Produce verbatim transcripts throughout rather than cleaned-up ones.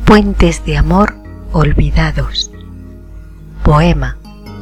Puentes de amor olvidados. Poema.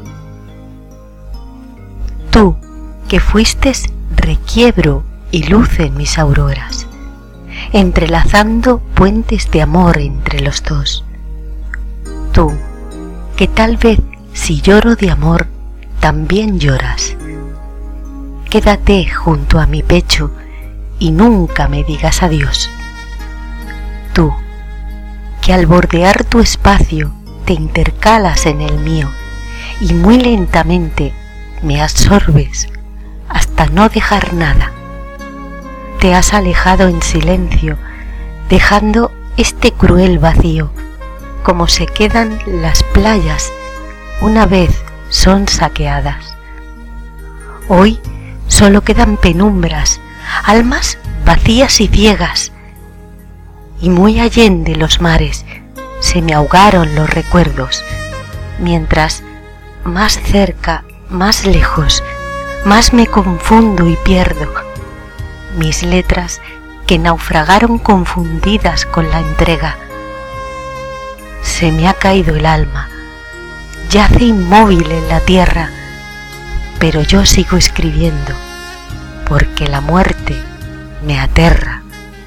Tú, que fuiste requiebro y luz en mis auroras, entrelazando puentes de amor entre los dos. Tú, que tal vez si lloro de amor, también lloras. Quédate junto a mi pecho y nunca me digas adiós. Tú, que al bordear tu espacio te intercalas en el mío y muy lentamente me absorbes hasta no dejar nada. Te has alejado en silencio, dejando este cruel vacío, como se quedan las playas una vez son saqueadas. Hoy solo quedan penumbras, almas vacías y ciegas, y muy allende los mares se me ahogaron los recuerdos, mientras más cerca, más lejos, más me confundo y pierdo. Mis letras que naufragaron confundidas con la entrega. Se me ha caído el alma, yace inmóvil en la tierra, pero yo sigo escribiendo, porque la muerte me aterra.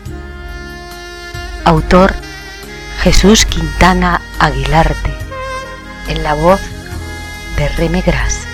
Autor Jesús Quintana Aguilarte, en la voz de Reme Gras.